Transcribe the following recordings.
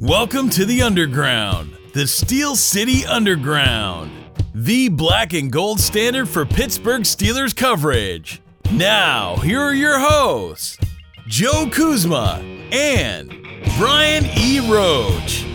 Welcome to the Underground, the Steel City Underground, the black and gold standard for Pittsburgh Steelers coverage. Now, here are your hosts, Joe Kuzma and Brian E. Roach.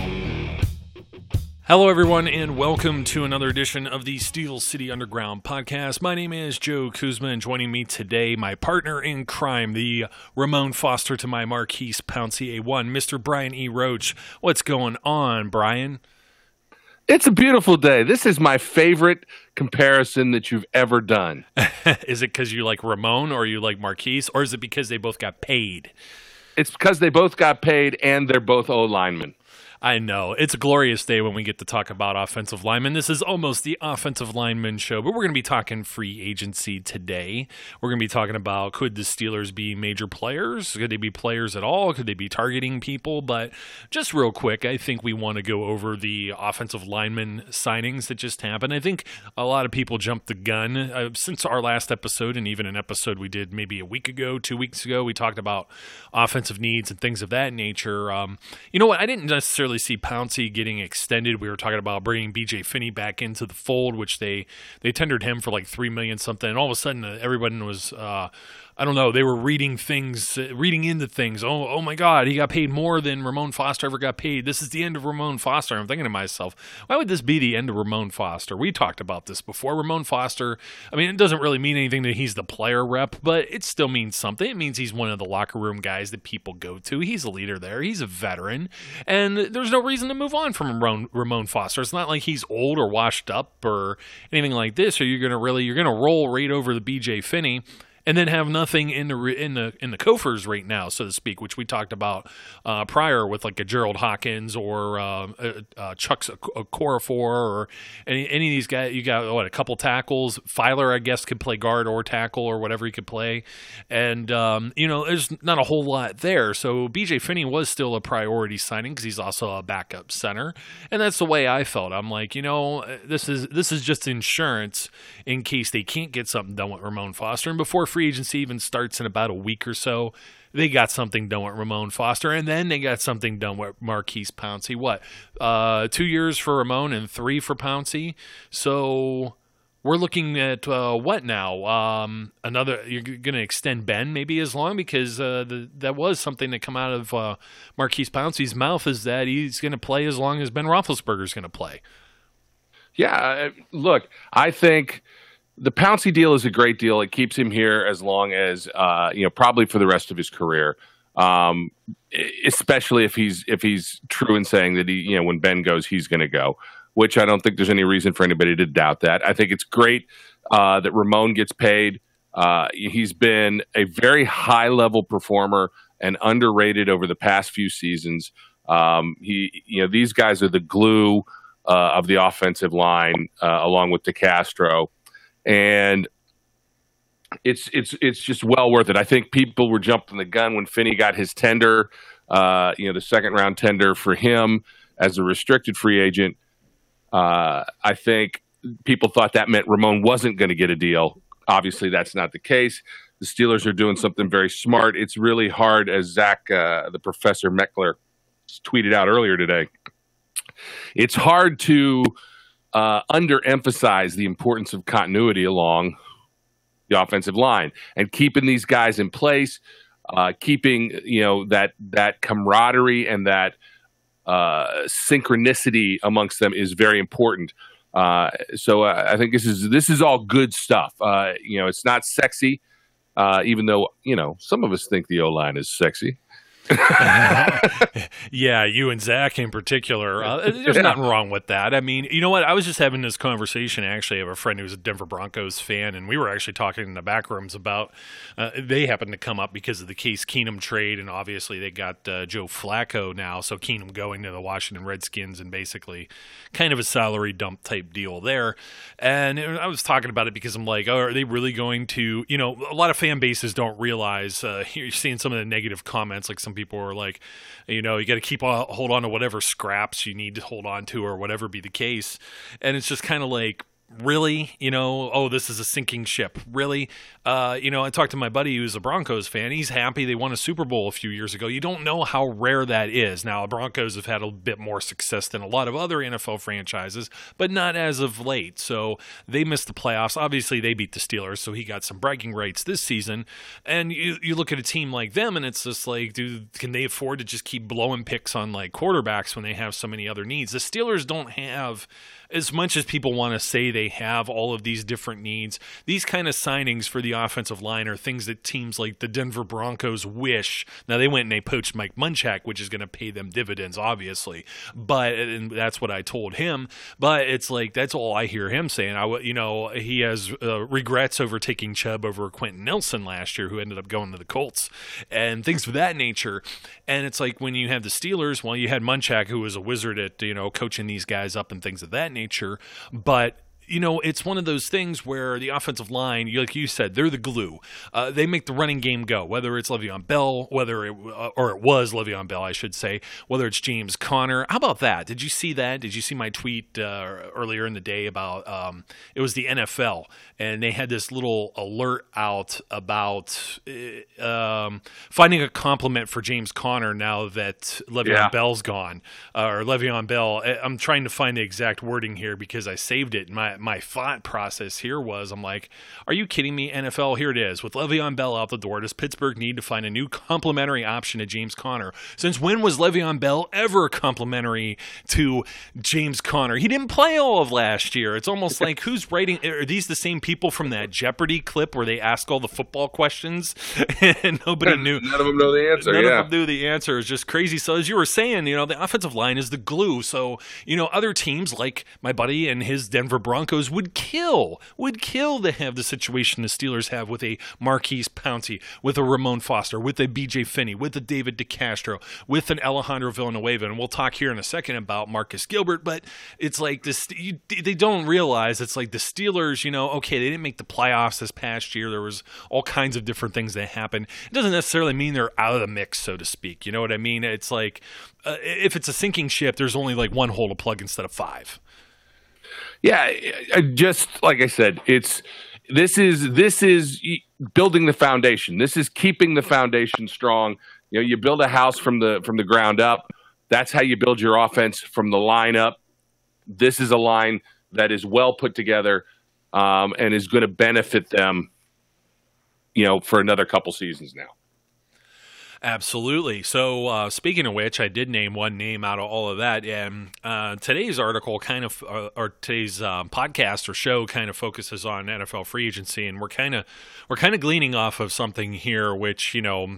Hello, everyone, and welcome to another edition of the Steel City Underground podcast. My name is Joe Kuzma, and joining me today, my partner in crime, the Ramon Foster to my Marquise Pouncey A1, Mr. Brian E. Roach. What's going on, Brian? It's a beautiful day. This is my favorite comparison that you've ever done. Is it because you like Ramon or you like Marquise, or is it because they both got paid? It's because they both got paid and they're both O-linemen. I know. It's a glorious day when we get to talk about offensive linemen. This is almost the offensive lineman show, but we're going to be talking free agency today. We're going to be talking about, could the Steelers be major players? Could they be players at all? Could they be targeting people? But just real quick, I think we want to go over the offensive lineman signings that just happened. I think a lot of people jumped the gun since our last episode, and even an episode we did maybe a week ago, 2 weeks ago. We talked about offensive needs and things of that nature. You know what? I didn't necessarily see Pouncey getting extended. We were talking about bringing BJ Finney back into the fold, which they tendered him for like $3 million something, and all of a sudden everybody was I don't know, they were reading into things. Oh my God, he got paid more than Ramon Foster ever got paid. This is the end of Ramon Foster. I'm thinking to myself, why would this be the end of Ramon Foster? We talked about this before. Ramon Foster, I mean, it doesn't really mean anything that he's the player rep, but it still means something. It means he's one of the locker room guys that people go to. He's a leader there. He's a veteran, and there's no reason to move on from Ramon Foster. It's not like he's old or washed up or anything like this, or you're going to roll right over the BJ Finney and then have nothing in the coffers right now, so to speak, which we talked about prior with like a Gerald Hawkins or Chuck Okorafor or any of these guys. You got a couple tackles. Filer, I guess, could play guard or tackle or whatever he could play, and there's not a whole lot there. So BJ Finney was still a priority signing because he's also a backup center, and that's the way I felt. I'm like, this is just insurance in case they can't get something done with Ramon Foster, and before free agency even starts in about a week or so, they got something done with Ramon Foster, and then they got something done with Marquise Pouncey. 2 years for Ramon and 3 for Pouncey. So we're looking at what now? You're going to extend Ben maybe as long, because that was something that come out of Marquise Pouncey's mouth, is that he's going to play as long as Ben Roethlisberger's going to play. Yeah, look, I think the Pouncey deal is a great deal. It keeps him here as long as, probably for the rest of his career, especially if he's true in saying that when Ben goes, he's going to go, which I don't think there's any reason for anybody to doubt that. I think it's great that Ramon gets paid. He's been a very high-level performer and underrated over the past few seasons. These guys are the glue of the offensive line, along with DeCastro. And it's just well worth it. I think people were jumping the gun when Finney got his tender, the second round tender for him as a restricted free agent. I think people thought that meant Ramon wasn't going to get a deal. Obviously, that's not the case. The Steelers are doing something very smart. It's really hard, as Zach, the Professor Meckler, tweeted out earlier today. It's hard to underemphasize the importance of continuity along the offensive line and keeping these guys in place, keeping that camaraderie and that synchronicity amongst them is very important. So I think this is all good stuff. It's not sexy, even though some of us think the O-line is sexy. Yeah, you and Zach in particular. There's nothing wrong with that. I mean, you know what? I was just having this conversation. Actually, I have a friend who's a Denver Broncos fan, and we were actually talking in the back rooms about they happened to come up because of the Case Keenum trade, and obviously they got Joe Flacco now, so Keenum going to the Washington Redskins and basically kind of a salary dump type deal there. And I was talking about it because I'm like, are they really going to, a lot of fan bases don't realize, you're seeing some of the negative comments, like some people are like, you got to hold on to whatever scraps you need to hold on to or whatever be the case. And it's just kind of like, really, this is a sinking ship. Really? I talked to my buddy who's a Broncos fan. He's happy they won a Super Bowl a few years ago. You don't know how rare that is. Now, the Broncos have had a bit more success than a lot of other NFL franchises, but not as of late. So they missed the playoffs. Obviously, they beat the Steelers, so he got some bragging rights this season. And you look at a team like them, and it's just like, can they afford to just keep blowing picks on like quarterbacks when they have so many other needs? The Steelers don't have, as much as people want to say they have all of these different needs, these kind of signings for the offensive line are things that teams like the Denver Broncos wish. Now, they went and they poached Mike Munchak, which is going to pay them dividends, obviously. And that's what I told him. But it's like, that's all I hear him saying. He has regrets over taking Chubb over Quentin Nelson last year, who ended up going to the Colts, and things of that nature. And it's like, when you have the Steelers, well, you had Munchak, who was a wizard at, coaching these guys up and things of that nature, but it's one of those things where the offensive line, like you said, they're the glue. They make the running game go, whether it's Le'Veon Bell, it was Le'Veon Bell, I should say, whether it's James Conner. How about that? Did you see that? Did you see my tweet earlier in the day about it was the NFL, and they had this little alert out about finding a compliment for James Conner now that Le'Veon Bell's gone, or Le'Veon Bell. I'm trying to find the exact wording here because I saved it. My thought process here was, I'm like, are you kidding me, NFL? Here it is. With Le'Veon Bell out the door, does Pittsburgh need to find a new complimentary option to James Conner? Since when was Le'Veon Bell ever complimentary to James Conner? He didn't play all of last year. It's almost like, who's writing? Are these the same people from that Jeopardy clip where they ask all the football questions and nobody knew? None of them know the answer. None of them knew the answer. It's just crazy. So as you were saying, the offensive line is the glue. So, other teams like my buddy and his Denver Broncos would kill to have the situation the Steelers have with a Marquise Pouncey, with a Ramon Foster, with a B.J. Finney, with a David DeCastro, with an Alejandro Villanueva. And we'll talk here in a second about Marcus Gilbert, but it's like this, they don't realize it's like the Steelers, okay, they didn't make the playoffs this past year. There was all kinds of different things that happened. It doesn't necessarily mean they're out of the mix, so to speak. You know what I mean? It's like, if it's a sinking ship, there's only like one hole to plug instead of five. Yeah, just like I said, this is building the foundation. This is keeping the foundation strong. You build a house from the ground up. That's how you build your offense from the line up. This is a line that is well put together and is going to benefit them, for another couple seasons now. Absolutely. So speaking of which, I did name one name out of all of that. And today's article or today's podcast or show kind of focuses on NFL free agency. And we're kind of gleaning off of something here, which,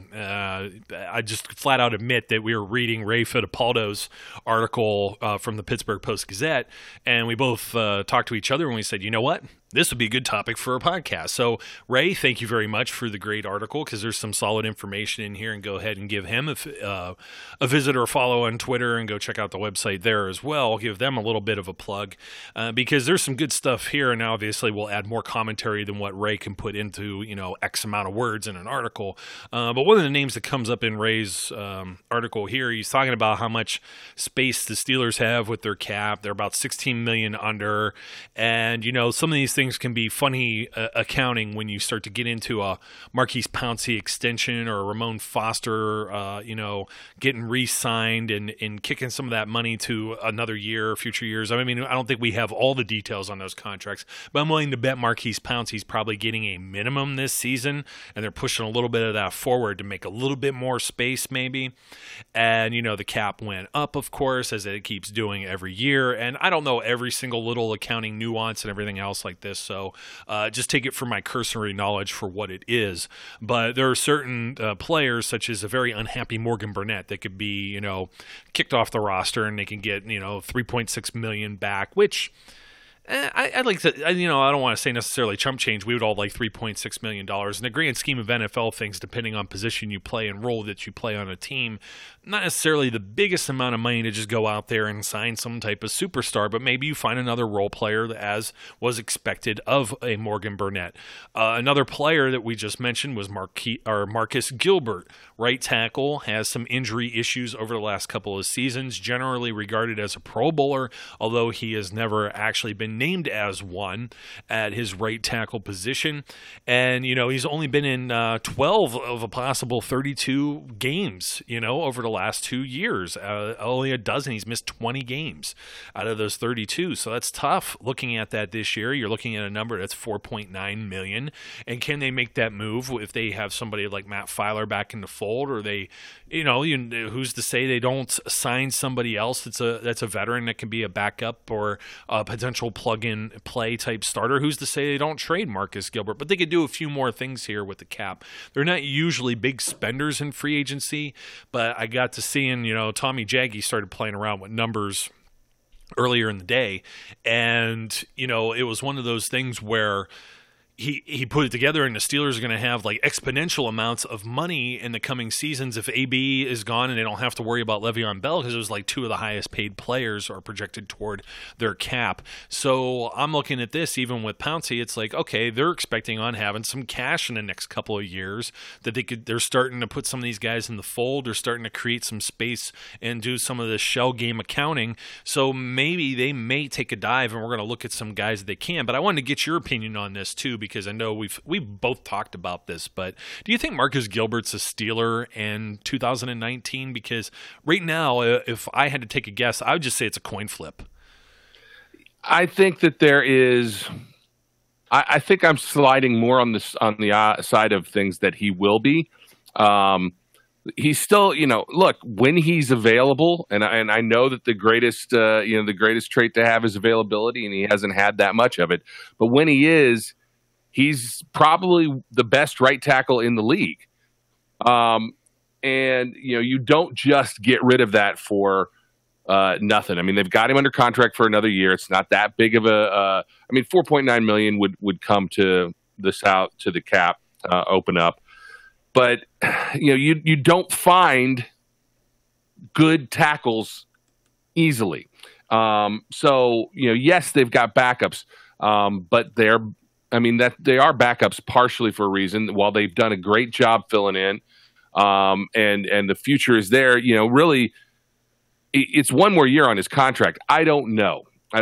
I just flat out admit that we were reading Ray Fittipaldo's article from the Pittsburgh Post-Gazette. And we both talked to each other and we said, you know what? This would be a good topic for a podcast. So, Ray, thank you very much for the great article, because there's some solid information in here, and go ahead and give him a visit or a follow on Twitter, and go check out the website there as well. Give them a little bit of a plug, because there's some good stuff here, and obviously we'll add more commentary than what Ray can put into, X amount of words in an article. But one of the names that comes up in Ray's article here, he's talking about how much space the Steelers have with their cap. They're about $16 million under, and, some of these things can be funny accounting when you start to get into a Marquise Pouncey extension or a Ramon Foster, getting re-signed and kicking some of that money to another year, future years. I mean, I don't think we have all the details on those contracts, but I'm willing to bet Marquise Pouncey's probably getting a minimum this season, and they're pushing a little bit of that forward to make a little bit more space maybe. And, the cap went up, of course, as it keeps doing every year. And I don't know every single little accounting nuance and everything else like this. So just take it for my cursory knowledge for what it is. But there are certain players, such as a very unhappy Morgan Burnett, that could be, kicked off the roster, and they can get, $3.6 million back, which I'd like to, I don't want to say necessarily chump change. We would all like $3.6 million. In the grand scheme of NFL things, depending on position you play and role that you play on a team, not necessarily the biggest amount of money to just go out there and sign some type of superstar, but maybe you find another role player as was expected of a Morgan Burnett. Another player that we just mentioned was Marcus Gilbert, right tackle, has some injury issues over the last couple of seasons, generally regarded as a Pro Bowler, although he has never actually been named as one at his right tackle position. And, he's only been in 12 of a possible 32 games, over the last 2 years. Only a dozen. He's missed 20 games out of those 32. So that's tough looking at that this year. You're looking at a number that's $4.9 million. And can they make that move if they have somebody like Matt Filer back in the fold, or they, who's to say they don't sign somebody else that's a veteran that can be a backup or a potential plug-in play type starter? Who's to say they don't trade Marcus Gilbert? But they could do a few more things here with the cap. They're not usually big spenders in free agency, but I got to seeing, Tommy Jaggy started playing around with numbers earlier in the day, and it was one of those things where he put it together, and the Steelers are going to have like exponential amounts of money in the coming seasons if AB is gone and they don't have to worry about Le'Veon Bell, because it was like two of the highest paid players are projected toward their cap. So I'm looking at this, even with Pouncey, it's like, okay, they're expecting on having some cash in the next couple of years that they're starting to put some of these guys in the fold. They're starting to create some space and do some of this shell game accounting. So maybe they may take a dive, and we're going to look at some guys that they can. But I wanted to get your opinion on this too, because I know we've both talked about this, but do you think Marcus Gilbert's a Steeler in 2019? Because right now, if I had to take a guess, I would just say it's a coin flip. I think that there is. I think I'm sliding more on the side of things that he will be. He's still, look, when he's available, and I know that the greatest trait to have is availability, and he hasn't had that much of it. But when he is, he's probably the best right tackle in the league. And, you don't just get rid of that for nothing. I mean, they've got him under contract for another year. It's not that big of a $4.9 million would come to the cap, open up. But, you don't find good tackles easily. So, yes, they've got backups, but they are backups partially for a reason. While they've done a great job filling in, and the future is there, really, it's one more year on his contract. I don't know.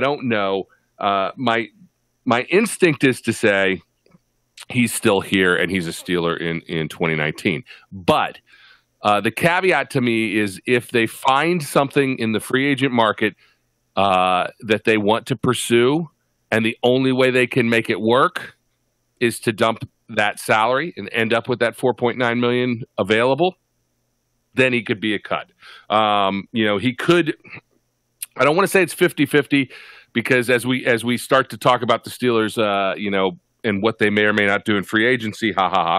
My instinct is to say he's still here and he's a Steeler in 2019. But the caveat to me is if they find something in the free agent market that they want to pursue, and the only way they can make it work is to dump that salary and end up with that $4.9 million available, then he could be a cut. He could. I don't want to say it's 50-50, because as we start to talk about the Steelers, and what they may or may not do in free agency, I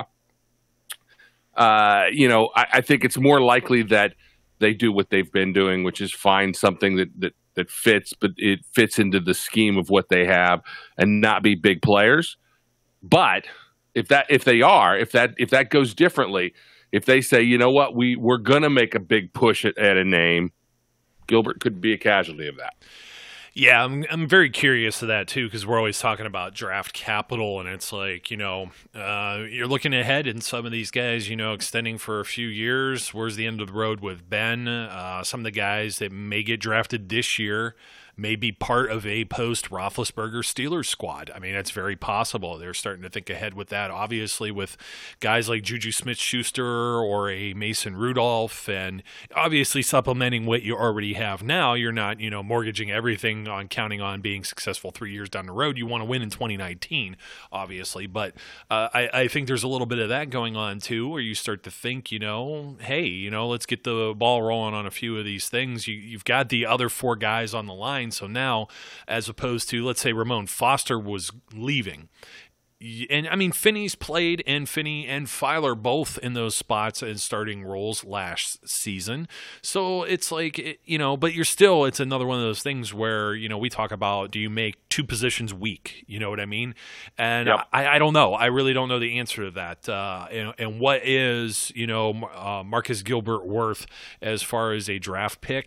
think it's more likely that they do what they've been doing, which is find something that fits, but it fits into the scheme of what they have and not be big players. But if that goes differently, if they say, you know what, we're going to make a big push at a name, Gilbert could be a casualty of that. Yeah, I'm very curious of that too, because we're always talking about draft capital, and it's like, you're looking ahead, and some of these guys, extending for a few years. Where's the end of the road with Ben? Some of the guys that may get drafted this year may be part of a post-Roethlisberger Steelers squad. I mean, that's very possible. They're starting to think ahead with that, obviously, with guys like Juju Smith-Schuster or a Mason Rudolph, and obviously supplementing what you already have now. You're not, mortgaging everything on counting on being successful 3 years down the road. You want to win in 2019, obviously, but I think there's a little bit of that going on, too, where you start to think, hey, let's get the ball rolling on a few of these things. You've got the other four guys on the line. So now, as opposed to, let's say, Ramon Foster was leaving. And, I mean, Finney's played, and Finney and Filer both in those spots in starting roles last season. So it's like, but it's another one of those things where, we talk about, do you make two positions weak? You know what I mean? And yep. I don't know. I really don't know the answer to that. And what is, Marcus Gilbert worth as far as a draft pick?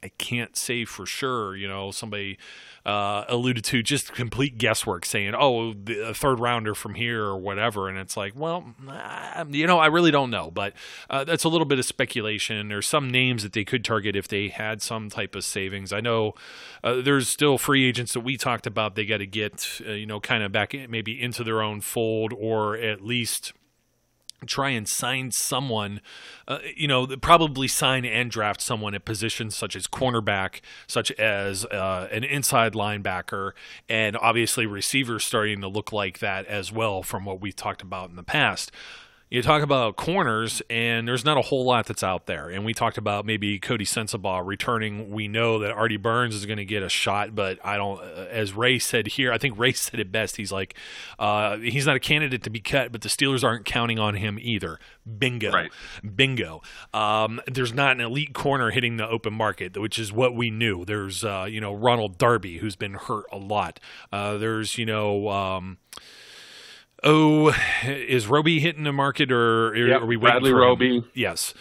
can't say for sure. Somebody alluded to just complete guesswork, saying, "Oh, a third rounder from here or whatever," and it's like, well, I really don't know, but that's a little bit of speculation. There's some names that they could target if they had some type of savings. I know there's still free agents that we talked about. They got to get kind of back maybe into their own fold, or at least try and sign someone, probably sign and draft someone at positions such as cornerback, such as an inside linebacker, and obviously receivers starting to look like that as well from what we've talked about in the past. You talk about corners, and there's not a whole lot that's out there. And we talked about maybe Cody Sensabaugh returning. We know that Artie Burns is going to get a shot, but I don't. As Ray said here, I think Ray said it best. He's like, he's not a candidate to be cut, but the Steelers aren't counting on him either. Bingo, right. Bingo. There's not an elite corner hitting the open market, which is what we knew. There's Ronald Darby, who's been hurt a lot. There's is Roby hitting the market, or are we waiting Bradley for Roby? Him? Yes.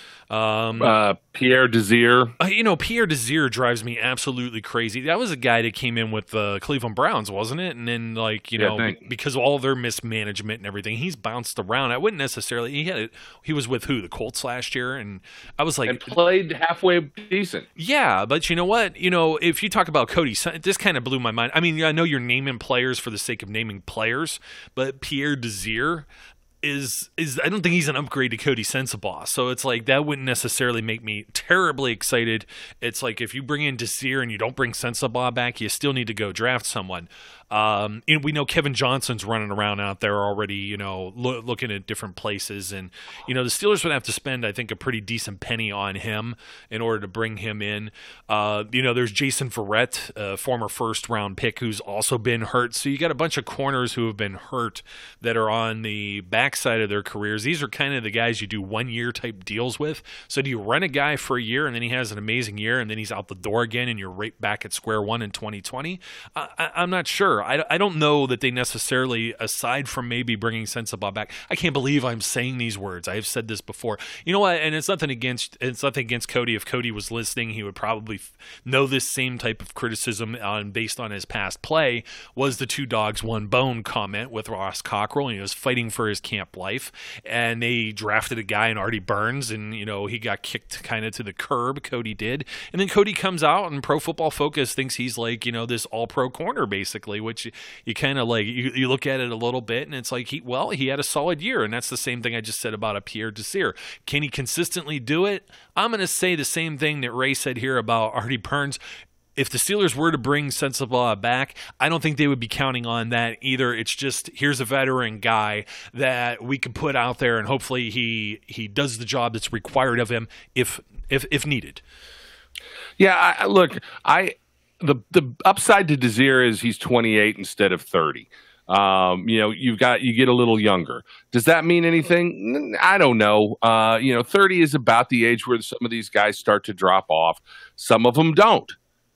Pierre Desir. Pierre Desir drives me absolutely crazy. That was a guy that came in with the Cleveland Browns, wasn't it? And then, because of all their mismanagement and everything, he's bounced around. I wouldn't necessarily. He was with who? The Colts last year, and I was like, and played halfway decent. Yeah, but you know what? If you talk about Cody, this kind of blew my mind. I mean, I know you're naming players for the sake of naming players, but Pierre Desir is I don't think he's an upgrade to Cody Sensabaugh. So it's like that wouldn't necessarily make me terribly excited. It's like if you bring in Desir and you don't bring Sensabaugh back, you still need to go draft someone. We know Kevin Johnson's running around out there already, looking at different places. And, the Steelers would have to spend, I think, a pretty decent penny on him in order to bring him in. There's Jason Verrett, a former first-round pick, who's also been hurt. So you got a bunch of corners who have been hurt that are on the backside of their careers. These are kind of the guys you do one-year type deals with. So do you rent a guy for a year and then he has an amazing year and then he's out the door again and you're right back at square one in 2020? I'm not sure. I don't know that they necessarily, aside from maybe bringing Sensabaugh back, I can't believe I'm saying these words. I have said this before. You know what? And it's nothing against Cody. If Cody was listening, he would probably know this same type of criticism based on his past play. Was the two dogs one bone comment with Ross Cockrell, and he was fighting for his camp life, and they drafted a guy in Artie Burns, and he got kicked kind of to the curb. Cody did, and then Cody comes out, and Pro Football Focus thinks he's like this all-pro corner basically, which you kind of like you look at it a little bit, and it's like he had a solid year, and that's the same thing I just said about a Pierre Desir. Can he consistently do it? I'm going to say the same thing that Ray said here about Artie Burns. If the Steelers were to bring Sensabaugh back, I don't think they would be counting on that either. It's just, here's a veteran guy that we can put out there, and hopefully he does the job that's required of him if needed. Yeah, the upside to Desir is he's 28 instead of 30. You get a little younger. Does that mean anything? I don't know. 30 is about the age where some of these guys start to drop off. Some of them don't.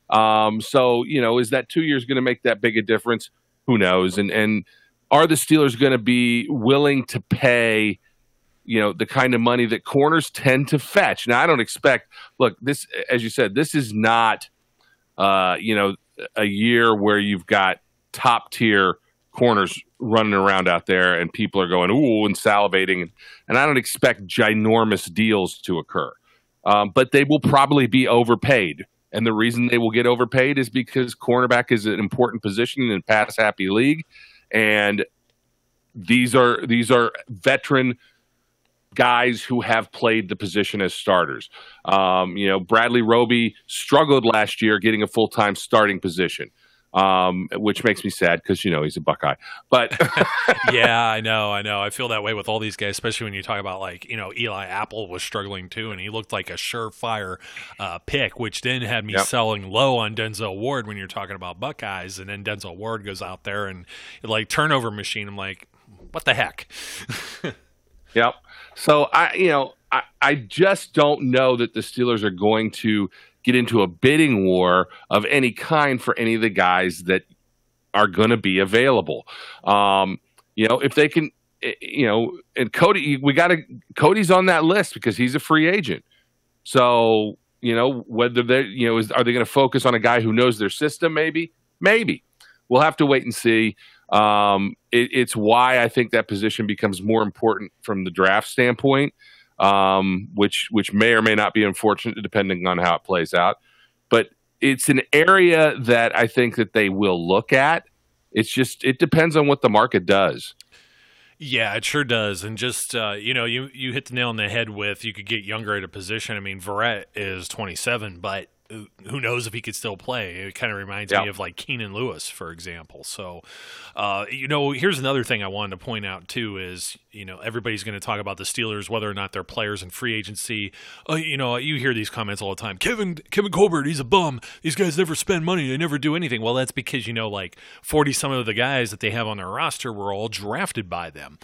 Is that 2 years going to make that big a difference? Who knows? And are the Steelers going to be willing to pay, the kind of money that corners tend to fetch? Now, I don't expect, look, this, as you said, this is not, a year where you've got top tier corners running around out there and people are going, ooh, and salivating. And I don't expect ginormous deals to occur. But they will probably be overpaid. And the reason they will get overpaid is because cornerback is an important position in a pass-happy league, and these are veteran guys who have played the position as starters. Bradley Roby struggled last year getting a full-time starting position, which makes me sad because, he's a Buckeye. But yeah, I know. I feel that way with all these guys, especially when you talk about Eli Apple was struggling too, and he looked like a surefire pick, which then had me selling low on Denzel Ward when you're talking about Buckeyes, and then Denzel Ward goes out there and turnover machine. I'm like, what the heck? Yep. So I just don't know that the Steelers are going to get into a bidding war of any kind for any of the guys that are going to be available. If they can, and Cody, Cody's on that list because he's a free agent. So, whether they, are they going to focus on a guy who knows their system? Maybe. We'll have to wait and see. It's why I think that position becomes more important from the draft standpoint, which may or may not be unfortunate depending on how it plays out. But it's an area that I think that they will look at. It depends on what the market does. Yeah, it sure does. And just, you hit the nail on the head with you could get younger at a position. I mean, Verrett is 27, but who knows if he could still play. It kind of reminds me of like Keenan Lewis, for example. So, here's another thing I wanted to point out too is, everybody's going to talk about the Steelers, whether or not they're players in free agency. You hear these comments all the time. Kevin Colbert, he's a bum. These guys never spend money. They never do anything. Well, that's because, like 40 some of the guys that they have on their roster were all drafted by them.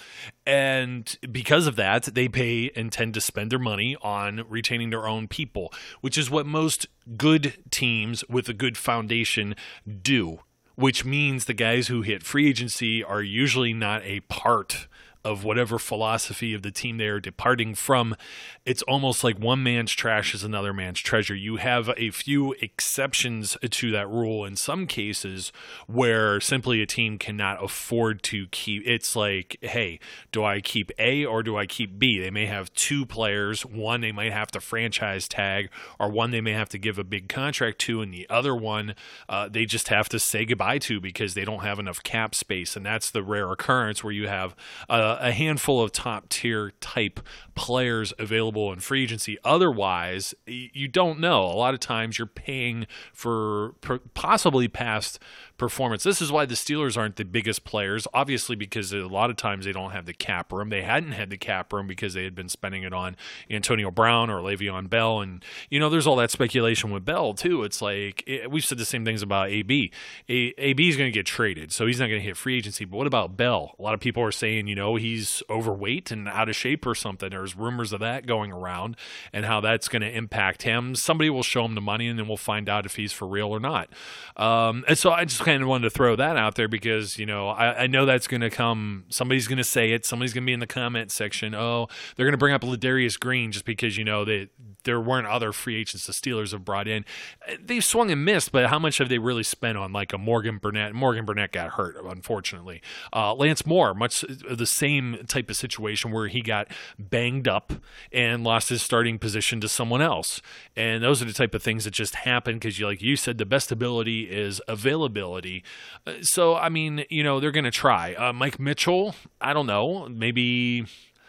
And because of that, they pay and tend to spend their money on retaining their own people, which is what most good teams with a good foundation do, which means the guys who hit free agency are usually not a part of whatever philosophy of the team they are departing from. It's almost like one man's trash is another man's treasure. You have a few exceptions to that rule in some cases where simply a team cannot afford to keep. It's like, hey, do I keep A or do I keep B? They may have two players. One they might have to franchise tag, or one they may have to give a big contract to, and the other one they just have to say goodbye to because they don't have enough cap space. And that's the rare occurrence where you have a handful of top-tier type players available in free agency. Otherwise, you don't know. A lot of times you're paying for possibly past performance. This is why the Steelers aren't the biggest players, obviously, because a lot of times they don't have the cap room. They hadn't had the cap room because they had been spending it on Antonio Brown or Le'Veon Bell. And, there's all that speculation with Bell, too. It's like, we've said the same things about AB. AB is going to get traded, so he's not going to hit free agency. But what about Bell? A lot of people are saying, he's overweight and out of shape or something. There's rumors of that going around and how that's going to impact him. Somebody will show him the money, and then we'll find out if he's for real or not. And so I just kind of wanted to throw that out there because, I know that's going to come. Somebody's going to say it. Somebody's going to be in the comment section. Oh, they're going to bring up Ladarius Green just because, there weren't other free agents the Steelers have brought in. They've swung and missed, but how much have they really spent on like a Morgan Burnett? Morgan Burnett got hurt, unfortunately. Lance Moore, much the same type of situation where he got banged up and lost his starting position to someone else. And those are the type of things that just happen because, like you said, the best ability is availability. So, I mean, they're going to try. Mike Mitchell, I don't know, maybe...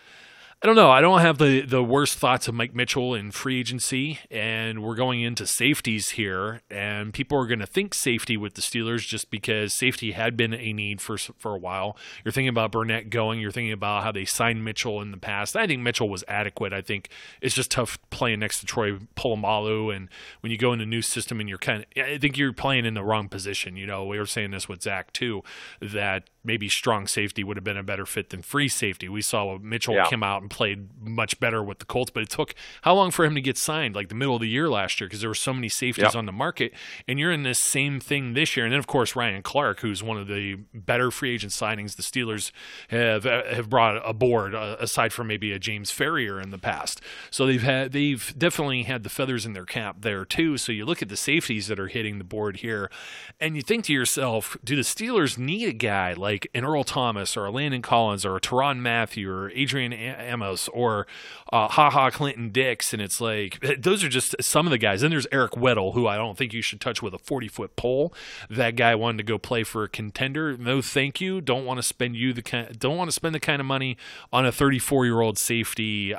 I don't know. I don't have the worst thoughts of Mike Mitchell in free agency, and we're going into safeties here, and people are going to think safety with the Steelers just because safety had been a need for a while. You're thinking about Burnett going. You're thinking about how they signed Mitchell in the past. I think Mitchell was adequate. I think it's just tough playing next to Troy Polamalu, and when you go in a new system and I think you're playing in the wrong position. We were saying this with Zach too, that maybe strong safety would have been a better fit than free safety. We saw Mitchell come out and played much better with the Colts, but it took how long for him to get signed? Like the middle of the year last year, because there were so many safeties on the market, and you're in this same thing this year. And then of course Ryan Clark, who's one of the better free agent signings the Steelers have brought aboard, aside from maybe a James Ferrier in the past. So they've definitely had the feathers in their cap there too. So you look at the safeties that are hitting the board here, and you think to yourself, do the Steelers need a guy like an Earl Thomas or a Landon Collins or a Tyrann Mathieu or Adrian Amos or Clinton Dix? And it's like, those are just some of the guys. Then there's Eric Weddle, who I don't think you should touch with a 40-foot pole. That guy wanted to go play for a contender. No, thank you. Don't want to spend the kind of money on a 34-year-old safety.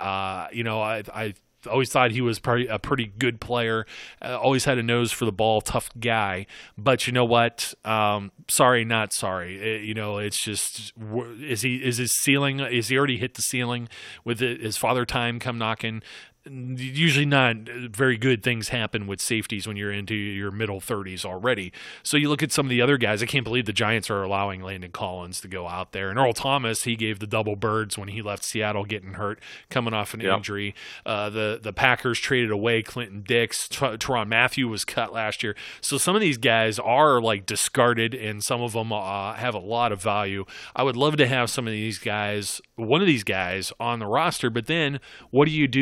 I always thought he was probably a pretty good player. Always had a nose for the ball, tough guy. But you know what? Sorry, not sorry. It's just, is his ceiling? Is he already hit the ceiling with his father time come knocking? Usually not very good things happen with safeties when you're into your middle 30s already. So you look at some of the other guys. I can't believe the Giants are allowing Landon Collins to go out there. And Earl Thomas, he gave the double birds when he left Seattle getting hurt, coming off an injury. The Packers traded away Clinton Dix. Tyrann Mathieu was cut last year. So some of these guys are like discarded, and some of them have a lot of value. I would love to have some of these guys, one of these guys on the roster, but then what do you do with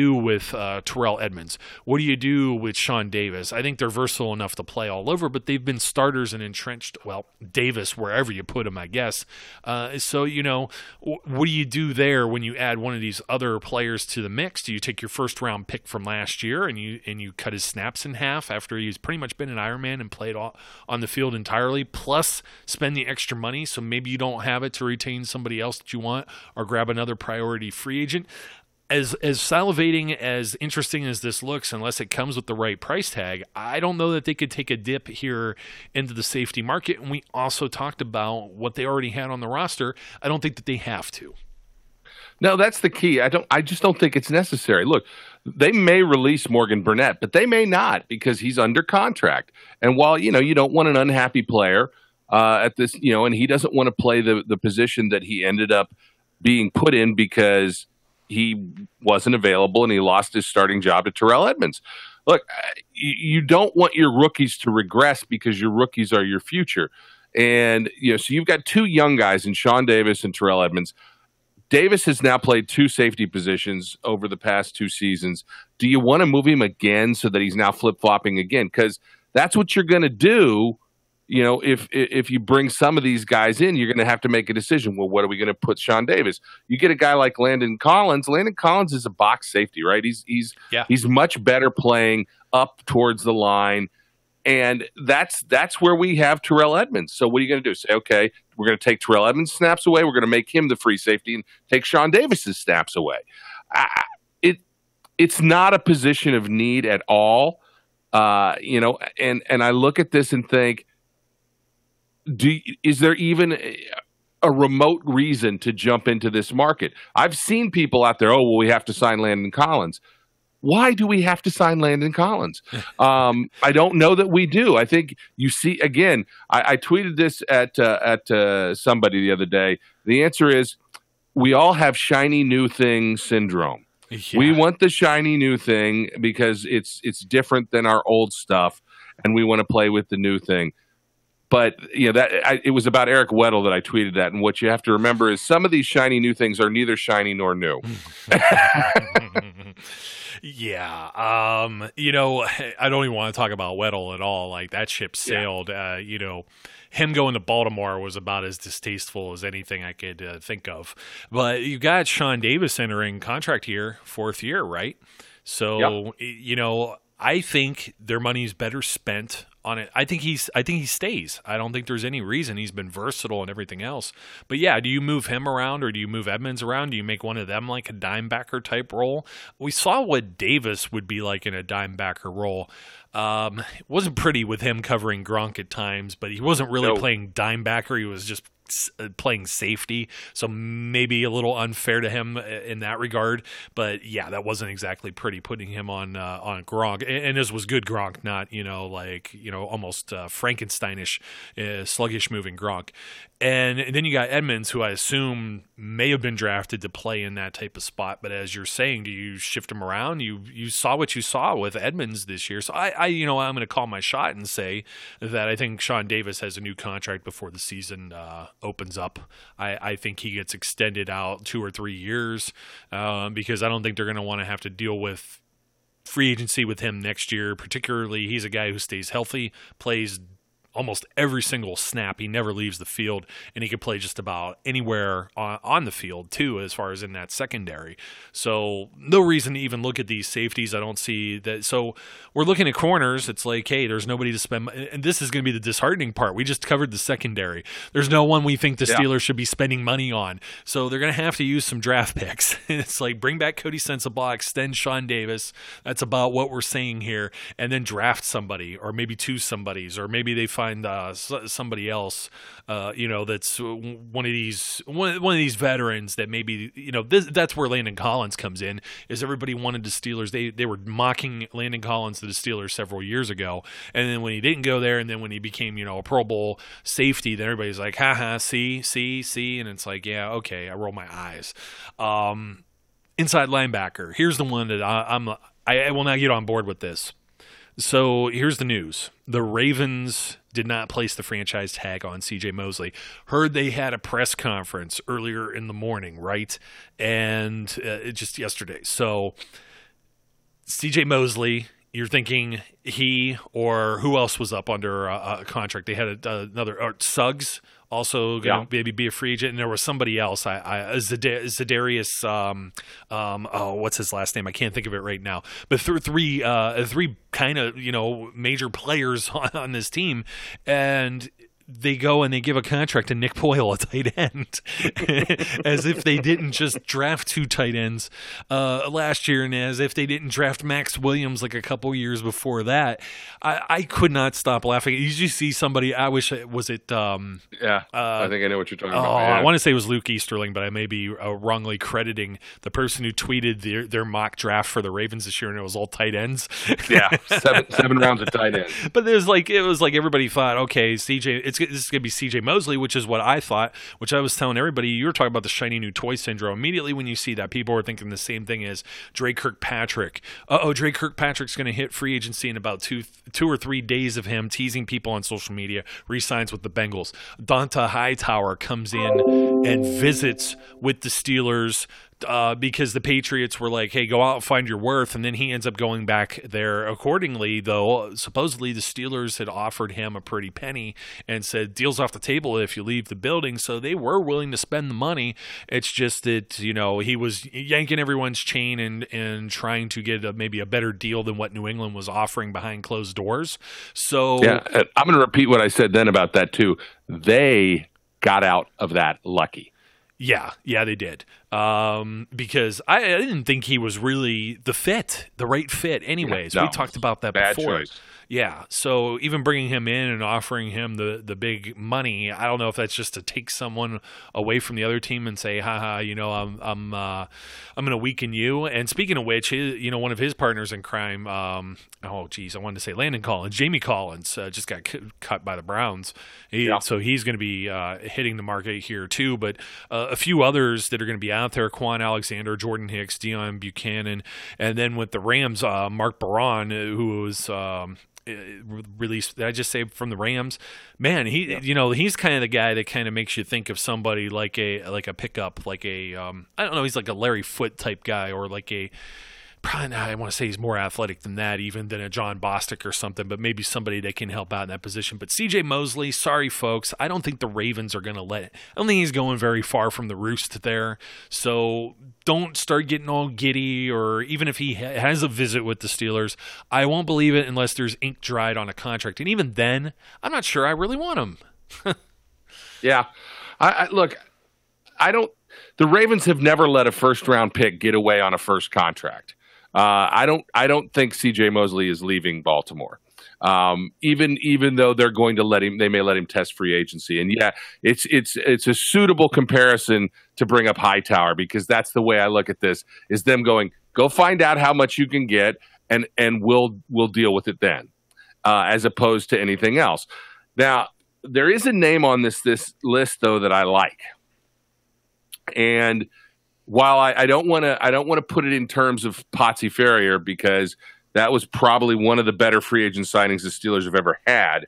with Terrell Edmonds? What do you do with Sean Davis? I think they're versatile enough to play all over, but they've been starters and entrenched, well, Davis, wherever you put him, I guess. So, what do you do there when you add one of these other players to the mix? Do you take your first-round pick from last year and you cut his snaps in half after he's pretty much been an Ironman and played on the field entirely, plus spend the extra money so maybe you don't have it to retain somebody else that you want or grab another priority free agent? As salivating, as interesting as this looks, unless it comes with the right price tag, I don't know that they could take a dip here into the safety market. And we also talked about what they already had on the roster. I don't think that they have to. No, that's the key. I just don't think it's necessary. Look, they may release Morgan Burnett, but they may not because he's under contract. And while, you don't want an unhappy player at this, and he doesn't want to play the position that he ended up being put in because he wasn't available and he lost his starting job to Terrell Edmonds. Look, you don't want your rookies to regress because your rookies are your future. And, so you've got two young guys in Sean Davis and Terrell Edmonds. Davis has now played two safety positions over the past 2 seasons. Do you want to move him again so that he's now flip-flopping again? Because that's what you're going to do. If you bring some of these guys in, you're going to have to make a decision. Well, what are we going to put Sean Davis? You get a guy like Landon Collins. Landon Collins is a box safety, right? He's much better playing up towards the line, and that's where we have Terrell Edmonds. So what are you going to do? Say, okay, we're going to take Terrell Edmonds' snaps away. We're going to make him the free safety and take Sean Davis's snaps away. It's not a position of need at all, And I look at this and think, is there even a remote reason to jump into this market? I've seen people out there, we have to sign Landon Collins. Why do we have to sign Landon Collins? I don't know that we do. I think you see, again, I tweeted this at somebody the other day. The answer is we all have shiny new thing syndrome. Yeah. We want the shiny new thing because it's different than our old stuff, and we want to play with the new thing. But it was about Eric Weddle that I tweeted that, and what you have to remember is some of these shiny new things are neither shiny nor new. Yeah, I don't even want to talk about Weddle at all. Like that ship sailed. Yeah. Him going to Baltimore was about as distasteful as anything I could think of. But you got Sean Davis entering contract year, 4th year, right? So I think their money's better spent on it. I think he stays. I don't think there's any reason. He's been versatile and everything else. But yeah, do you move him around or do you move Edmonds around? Do you make one of them like a dime backer type role? We saw what Davis would be like in a dime backer role. It wasn't pretty with him covering Gronk at times, but he wasn't really playing dime backer. He was just playing safety, so maybe a little unfair to him in that regard. But yeah, that wasn't exactly pretty putting him on Gronk, and this was good Gronk, not almost Frankensteinish, sluggish moving Gronk. And then you got Edmonds, who I assume may have been drafted to play in that type of spot. But as you're saying, do you shift him around? You saw what you saw with Edmonds this year. So I'm going to call my shot and say that I think Sean Davis has a new contract before the season opens up. I think he gets extended out 2 or 3 years because I don't think they're going to want to have to deal with free agency with him next year. Particularly, he's a guy who stays healthy, plays almost every single snap. He never leaves the field, and he can play just about anywhere on the field too, as far as in that secondary. So no reason to even look at these safeties. I don't see that. So we're looking at corners. It's like, hey, there's nobody to spend. And this is going to be the disheartening part. We just covered the secondary. There's no one we think the Steelers should be spending money on. So they're going to have to use some draft picks. It's like, bring back Cody Sensabaugh, extend Sean Davis. That's about what we're saying here. And then draft somebody, or maybe 2 somebodies, or maybe they find somebody else, that's one of these veterans that maybe, that's where Landon Collins comes in. Is everybody wanted the Steelers? They were mocking Landon Collins to the Steelers several years ago, and then when he didn't go there, and then when he became a Pro Bowl safety, then everybody's like, haha, see, and it's like, yeah, okay, I roll my eyes. Inside linebacker. Here's the one that I will now get on board with this. So here's the news. The Ravens did not place the franchise tag on C.J. Mosley. Heard they had a press conference earlier in the morning, right? And just yesterday. So CJ Mosley, you're thinking he or who else was up under a contract? They had another, or Suggs also going to maybe be a free agent, and there was somebody else. Zadarius. What's his last name? I can't think of it right now. But three kind of major players on this team, and they go and they give a contract to Nick Boyle, a tight end, as if they didn't just draft 2 tight ends last year, and as if they didn't draft Max Williams like a couple years before that. I could not stop laughing. You just see somebody. I wish it was it. I think I know what you're talking about. Yeah. I want to say it was Luke Easterling, but I may be wrongly crediting the person who tweeted their mock draft for the Ravens this year, and it was all tight ends. Yeah, seven rounds of tight ends. But it was like everybody thought, okay, this is going to be CJ Mosley, which is what I thought, which I was telling everybody. You were talking about the shiny new toy syndrome. Immediately when you see that, people are thinking the same thing as Drake Kirkpatrick. Drake Kirkpatrick's going to hit free agency in about two or 3 days of him teasing people on social media, re-signs with the Bengals. Donta Hightower comes in and visits with the Steelers because the Patriots were like, hey, go out and find your worth. And then he ends up going back there. Accordingly, though, supposedly the Steelers had offered him a pretty penny and said, deal's off the table if you leave the building. So they were willing to spend the money. It's just that, he was yanking everyone's chain and trying to get maybe a better deal than what New England was offering behind closed doors. So yeah, I'm going to repeat what I said then about that, too. They got out of that lucky. Yeah, they did. Because I didn't think he was really the right fit anyways. No, we talked about that bad before. Choice. Yeah, so even bringing him in and offering him the big money, I don't know if that's just to take someone away from the other team and say, haha, I'm going to weaken you. And speaking of which, one of his partners in crime, I wanted to say Landon Collins, Jamie Collins, just got cut by the Browns. So he's going to be hitting the market here too. But a few others that are going to be out there: Quan Alexander, Jordan Hicks, Deion Buchanan, and then with the Rams, Mark Barron, who was released. Did I just say from the Rams? Man, he's kind of the guy that kind of makes you think of somebody like a pickup, like a I don't know, he's like a Larry Foote type guy, or like a. Probably not, I want to say he's more athletic than that, even than a John Bostic or something, but maybe somebody that can help out in that position. But CJ Mosley, sorry, folks, I don't think the Ravens are going to I don't think he's going very far from the roost there. So don't start getting all giddy, or even if he has a visit with the Steelers, I won't believe it unless there's ink dried on a contract. And even then, I'm not sure I really want him. Yeah. Look, the Ravens have never let a first-round pick get away on a first contract. I don't think C.J. Mosley is leaving Baltimore, even though they're going to they may let him test free agency. And yeah, it's a suitable comparison to bring up Hightower, because that's the way I look at this: is them going, go find out how much you can get, and we'll deal with it then, as opposed to anything else. Now, there is a name on this list though that I like, and while I don't want to put it in terms of Potsy Ferrier, because that was probably one of the better free agent signings the Steelers have ever had,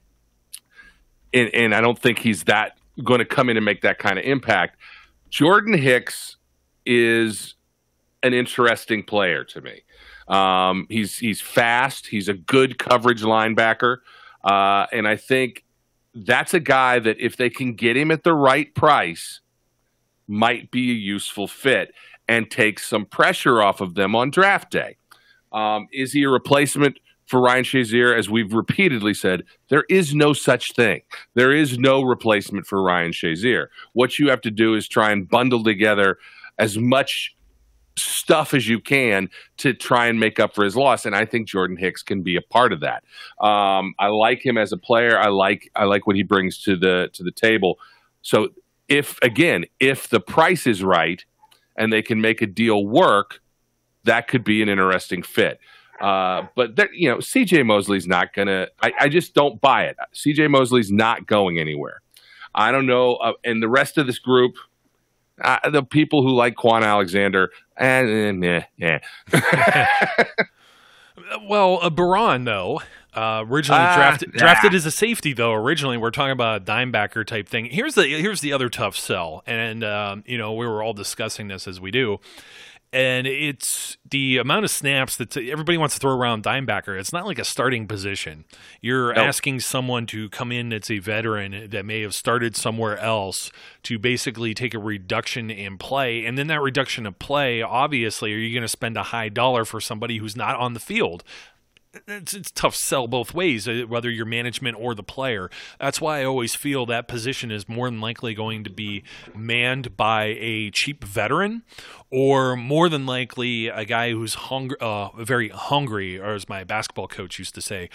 and I don't think he's that going to come in and make that kind of impact. Jordan Hicks is an interesting player to me. He's fast. He's a good coverage linebacker, and I think that's a guy that if they can get him at the right price, might be a useful fit and take some pressure off of them on draft day. Is he a replacement for Ryan Shazier? As we've repeatedly said, there is no such thing. There is no replacement for Ryan Shazier. What you have to do is try and bundle together as much stuff as you can to try and make up for his loss. And I think Jordan Hicks can be a part of that. I like him as a player. I like what he brings to the table. So if the price is right and they can make a deal work, that could be an interesting fit. But C.J. Mosley's not going to – I just don't buy it. C.J. Mosley's not going anywhere. I don't know. And the rest of this group, the people who like Quan Alexander, Well, Baron, though – originally drafted as a safety, though. Originally, we're talking about a dimebacker type thing. Here's the other tough sell, and we were all discussing this as we do. And it's the amount of snaps that everybody wants to throw around Dimebacker. It's not like a starting position. You're asking someone to come in that's a veteran that may have started somewhere else to basically take a reduction in play. And then that reduction of play, obviously, are you going to spend a high dollar for somebody who's not on the field? It's tough sell both ways, whether you're management or the player. That's why I always feel that position is more than likely going to be manned by a cheap veteran, or more than likely a guy who's very hungry, or as my basketball coach used to say,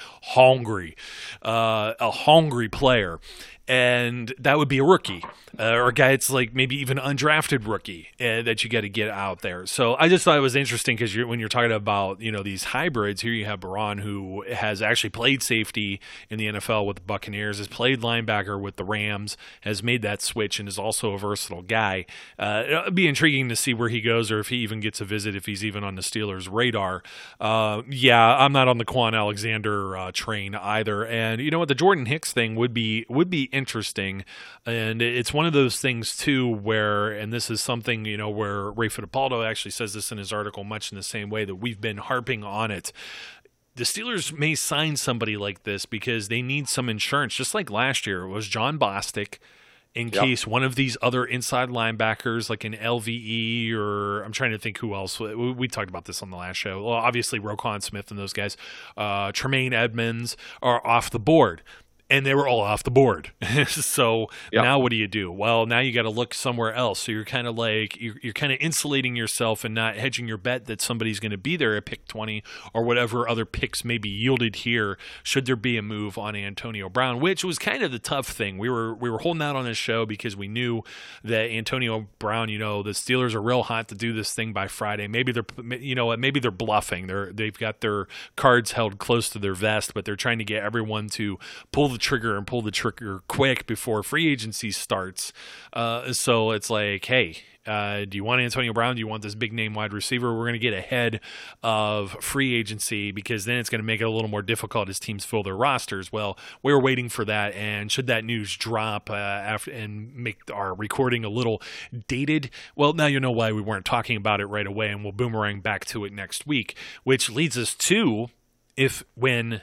a hungry player. And that would be a rookie, or a guy that's like maybe even undrafted rookie that you got to get out there. So I just thought it was interesting because when you're talking about these hybrids, here you have Baron, who has actually played safety in the NFL with the Buccaneers, has played linebacker with the Rams, has made that switch, and is also a versatile guy. It'll be intriguing to see where he goes, or if he even gets a visit, if he's even on the Steelers' radar. I'm not on the Quan Alexander train either. And you know what, the Jordan Hicks thing would be interesting, and it's one of those things too where, and this is something where Ray Fittipaldo actually says this in his article much in the same way that we've been harping on it. The Steelers may sign somebody like this because they need some insurance, just like last year it was John Bostic, in case one of these other inside linebackers like an LVE, or I'm trying to think who else. We talked about this on the last show. Well, obviously Roquan Smith and those guys, Tremaine Edmonds are off the board. And they were all off the board. So now what do you do? Well, now you got to look somewhere else. So you're kind of like, you're kind of insulating yourself and not hedging your bet that somebody's going to be there at pick 20 or whatever other picks may be yielded here, should there be a move on Antonio Brown, which was kind of the tough thing. We were holding out on this show because we knew that Antonio Brown, the Steelers are real hot to do this thing by Friday. Maybe they're bluffing. They've got their cards held close to their vest, but they're trying to get everyone to pull the trigger quick before free agency starts. So it's like, hey, do you want Antonio Brown? Do you want this big name wide receiver? We're going to get ahead of free agency because then it's going to make it a little more difficult as teams fill their rosters. Well, we were waiting for that, and should that news drop after and make our recording a little dated, well, now you know why we weren't talking about it right away, and we'll boomerang back to it next week, which leads us to when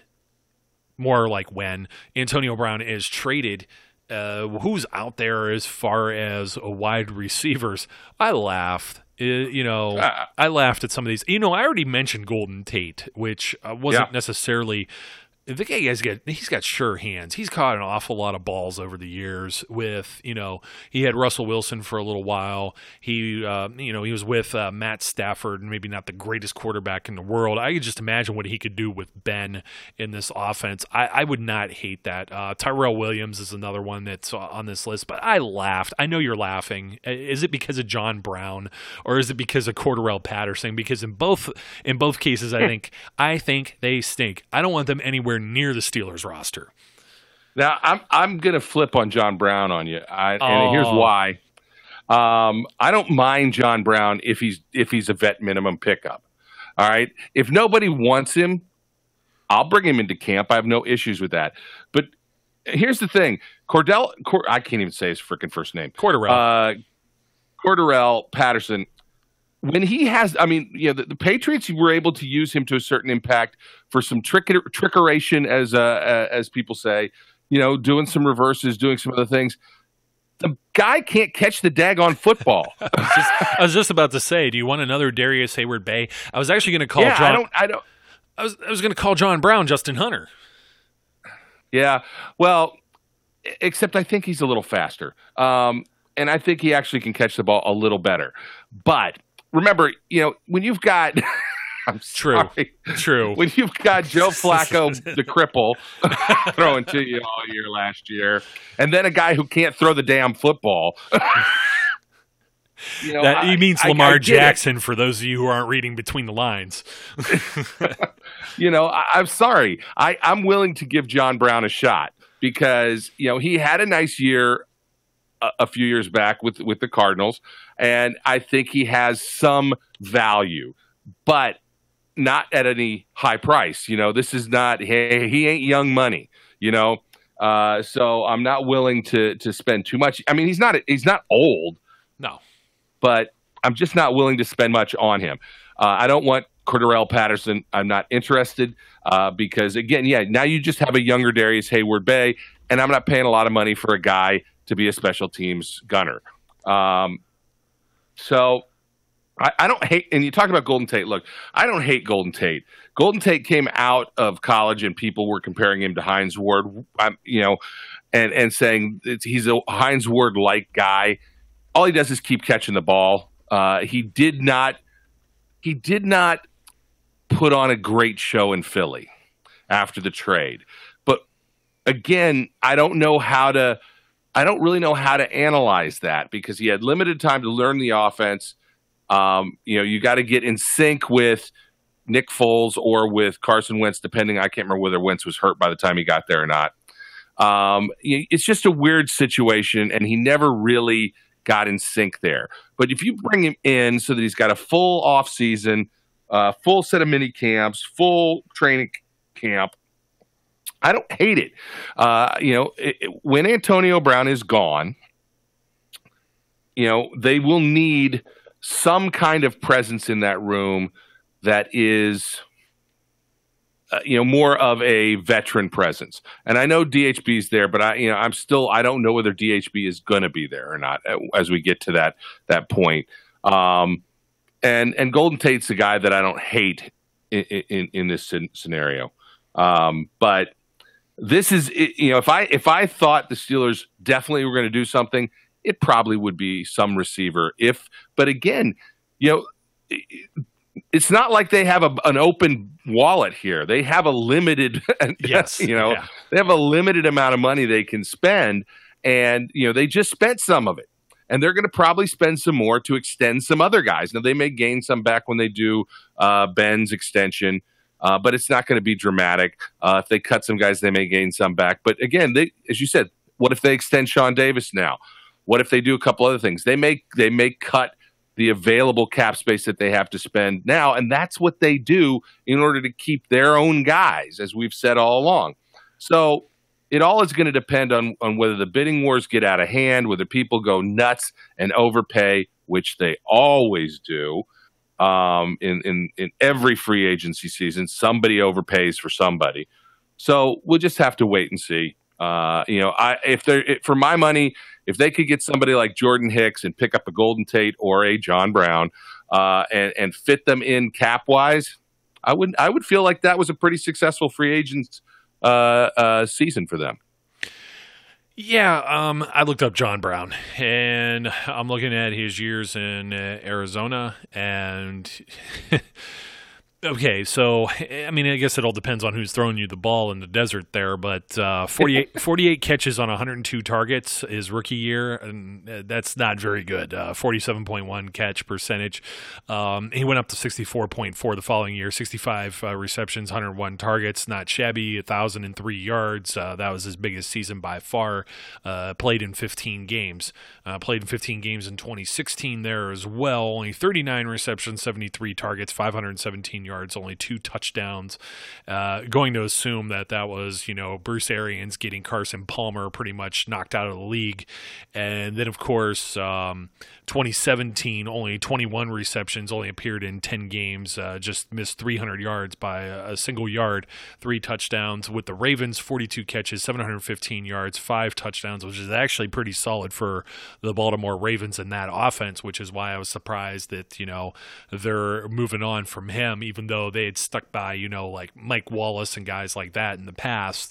Antonio Brown is traded, who's out there as far as wide receivers. I laughed. I laughed at some of these. I already mentioned Golden Tate, which wasn't necessarily. The guy he's got sure hands. He's caught an awful lot of balls over the years with, he had Russell Wilson for a little while. He was with Matt Stafford, maybe not the greatest quarterback in the world. I could just imagine what he could do with Ben in this offense. I would not hate that. Tyrell Williams is another one that's on this list, but I laughed. I know you're laughing. Is it because of John Brown, or is it because of Cordarrelle Patterson? Because in both cases, I think they stink. I don't want them anywhere near the Steelers roster. Now I'm gonna flip on John Brown on you, and here's why. I don't mind John Brown if he's a vet minimum pickup. All right, if nobody wants him, I'll bring him into camp. I have no issues with that. But here's the thing: I can't even say his freaking first name. Cordarrelle Patterson. When he has, the Patriots were able to use him to a certain impact for some trickeration, as people say, doing some reverses, doing some other things. The guy can't catch the daggone football. I was just about to say, do you want another Darius Hayward-Bay? I was actually going to call John. I was going to call John Brown Justin Hunter. Yeah, well, except I think he's a little faster, and I think he actually can catch the ball a little better, but. Remember, when you've got I'm sorry. True. When you've got Joe Flacco, the cripple, throwing to you all year last year, and then a guy who can't throw the damn football. He means Lamar Jackson, for those of you who aren't reading between the lines. I'm sorry. I'm willing to give John Brown a shot because, he had a nice year a few years back with the Cardinals, and I think he has some value, but not at any high price. This is not, he ain't young money, so I'm not willing to spend too much. I mean, he's not old. No. But I'm just not willing to spend much on him. I don't want Cordarrelle Patterson. I'm not interested because, again, now you just have a younger Darius Hayward-Bay, and I'm not paying a lot of money for a guy to be a special teams gunner. So I don't hate, and you talk about Golden Tate. Look, I don't hate Golden Tate. Golden Tate came out of college, and people were comparing him to Hines Ward, and saying he's a Hines Ward-like guy. All he does is keep catching the ball. He did not put on a great show in Philly after the trade. But again, I don't really know how to analyze that because he had limited time to learn the offense. You got to get in sync with Nick Foles or with Carson Wentz, depending. I can't remember whether Wentz was hurt by the time he got there or not. It's just a weird situation, and he never really got in sync there. But if you bring him in so that he's got a full off season, full set of mini camps, full training camp, I don't hate it. When Antonio Brown is gone, they will need some kind of presence in that room that is, more of a veteran presence. And I know DHB is there, but I don't know whether DHB is going to be there or not as we get to that point. And Golden Tate's a guy that I don't hate in this scenario. But this is, if I thought the Steelers definitely were going to do something, it probably would be some receiver. But again, it's not like they have an open wallet here. They have a limited, they have a limited amount of money they can spend, and they just spent some of it, and they're going to probably spend some more to extend some other guys. Now they may gain some back when they do Ben's extension, but it's not going to be dramatic. If they cut some guys, they may gain some back. But again, as you said, what if they extend Sean Davis now? What if they do a couple other things? They may cut the available cap space that they have to spend now, and that's what they do in order to keep their own guys, as we've said all along. So it all is going to depend on whether the bidding wars get out of hand, whether people go nuts and overpay, which they always do. In every free agency season, somebody overpays for somebody. So we'll just have to wait and see. For my money, if they could get somebody like Jordan Hicks and pick up a Golden Tate or a John Brown and fit them in cap wise, I would feel like that was a pretty successful free agent season for them. Yeah, I looked up John Brown, and I'm looking at his years in Arizona, and okay, so, I mean, I guess it all depends on who's throwing you the ball in the desert there, but 48 catches on 102 targets his rookie year, and that's not very good. 47.1 catch percentage. He went up to 64.4 the following year, 65 receptions, 101 targets, not shabby, 1,003 yards. That was his biggest season by far. Played in 15 games. Played in 15 games in 2016 there as well. Only 39 receptions, 73 targets, 517 yards, only 2 touchdowns. Going to assume that was, Bruce Arians getting Carson Palmer pretty much knocked out of the league. And then, of course, 2017, only 21 receptions, only appeared in 10 games, just missed 300 yards by a single yard, 3 touchdowns. With the Ravens, 42 catches, 715 yards, 5 touchdowns, which is actually pretty solid for the Baltimore Ravens in that offense, which is why I was surprised that, they're moving on from him, even though they had stuck by, like Mike Wallace and guys like that in the past.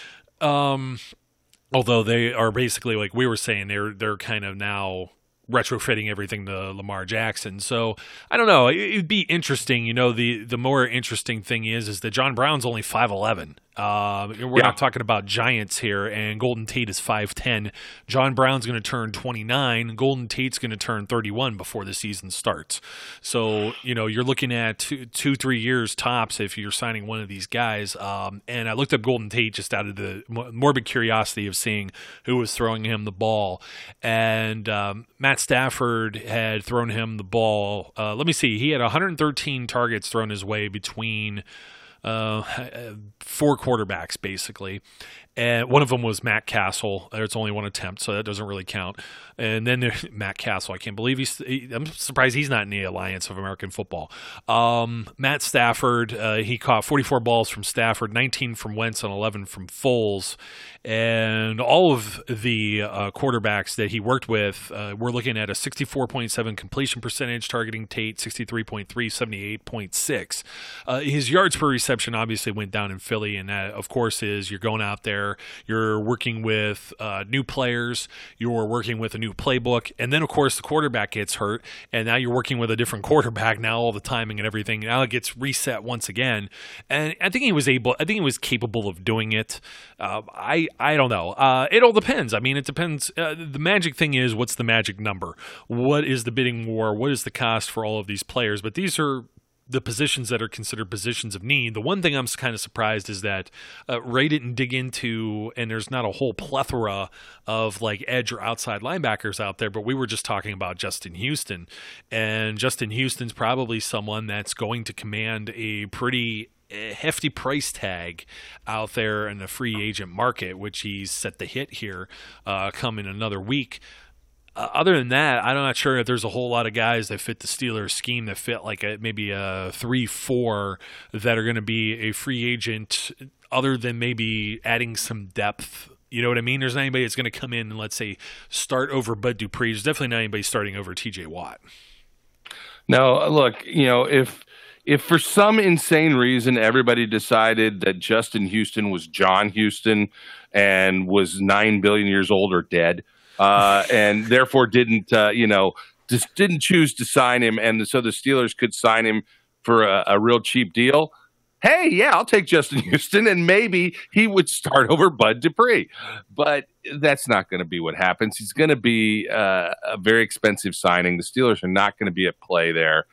Although they are basically, like we were saying, they're kind of now retrofitting everything to Lamar Jackson. So I don't know. It'd be interesting. The more interesting thing is that John Brown's only 5'11". We're not talking about giants here, and Golden Tate is 5'10". John Brown's going to turn 29. Golden Tate's going to turn 31 before the season starts. So, you're looking at 2-3 years tops if you're signing one of these guys. And I looked up Golden Tate just out of the morbid curiosity of seeing who was throwing him the ball. And Matt Stafford had thrown him the ball. Let me see. He had 113 targets thrown his way between 4 quarterbacks basically. And one of them was Matt Castle. There's only one attempt, so that doesn't really count. And then there's Matt Castle. I can't believe I'm surprised he's not in the Alliance of American Football. Matt Stafford, he caught 44 balls from Stafford, 19 from Wentz, and 11 from Foles. And all of the quarterbacks that he worked with, we're looking at a 64.7 completion percentage, targeting Tate 63.3, 78.6. His yards per reception obviously went down in Philly, and that, of course, is you're going out there, you're working with new players, you're working with a new playbook, and then, of course, the quarterback gets hurt, and now you're working with a different quarterback. Now all the timing and everything, now it gets reset once again. And I think he was capable of doing it. I don't know. It all depends. I mean, it depends. The magic thing is, what's the magic number? What is the bidding war? What is the cost for all of these players? But these are the positions that are considered positions of need. The one thing I'm kind of surprised is that Ray didn't dig into, and there's not a whole plethora of like edge or outside linebackers out there, but we were just talking about Justin Houston. And Justin Houston's probably someone that's going to command a pretty hefty price tag out there in the free agent market, which he's set to hit here come in another week. Other than that, I'm not sure if there's a whole lot of guys that fit the Steelers scheme that fit like maybe a 3-4 that are going to be a free agent, other than maybe adding some depth. You know what I mean? There's not anybody that's going to come in and, let's say, start over Bud Dupree. There's definitely not anybody starting over TJ Watt. No, look, if for some insane reason everybody decided that Justin Houston was John Houston and was 9 billion years old or dead, and therefore didn't choose to sign him, and so the Steelers could sign him for a real cheap deal, hey, yeah, I'll take Justin Houston, and maybe he would start over Bud Dupree. But that's not going to be what happens. He's going to be a very expensive signing. The Steelers are not going to be at play there.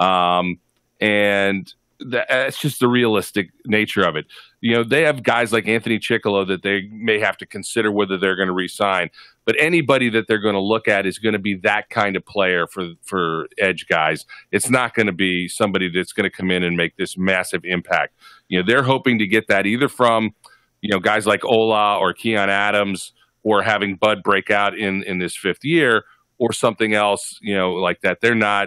And that's just the realistic nature of it. They have guys like Anthony Chickillo that they may have to consider whether they're going to re-sign. But anybody that they're going to look at is going to be that kind of player for edge guys. It's not going to be somebody that's going to come in and make this massive impact. They're hoping to get that either from, guys like Ola or Keon Adams, or having Bud break out in this 5th year, or something else, like that.